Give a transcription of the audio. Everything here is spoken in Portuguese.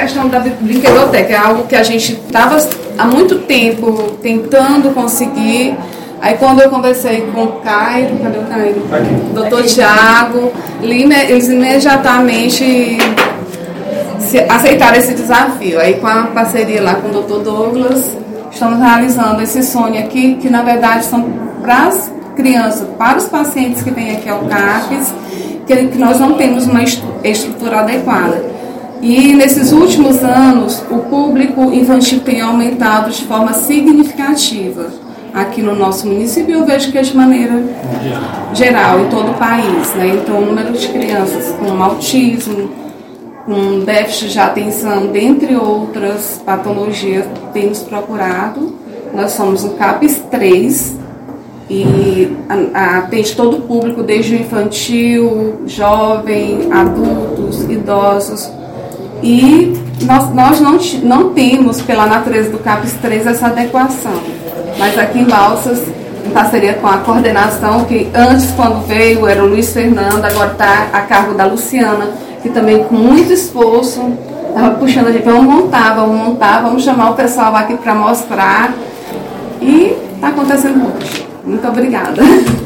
questão da brinquedoteca, é algo que a gente estava há muito tempo tentando conseguir. Aí quando eu conversei com o Cairo, cadê o Cairo? Doutor Tiago, eles imediatamente aceitaram esse desafio. Aí com a parceria lá com o Dr. Douglas, estamos realizando esse sonho aqui, que na verdade são para as crianças, para os pacientes que vêm aqui ao CAPES, que nós não temos uma estrutura adequada. E nesses últimos anos, o público infantil tem aumentado de forma significativa aqui no nosso município, eu vejo que é de maneira geral, em todo o país, né? Então, o número de crianças com autismo, com déficit de atenção, dentre outras patologias, tem nos procurado. Nós somos um CAPES 3 e atende todo o público, desde o infantil, jovem, adultos, idosos. E nós não temos, pela natureza do CAPES 3, essa adequação. Mas aqui em Balsas, em parceria com a coordenação, que antes, quando veio, era o Luiz Fernando, agora está a cargo da Luciana, que também com muito esforço estava puxando a gente, vamos montar, vamos chamar o pessoal aqui para mostrar. E está acontecendo hoje. Muito obrigada.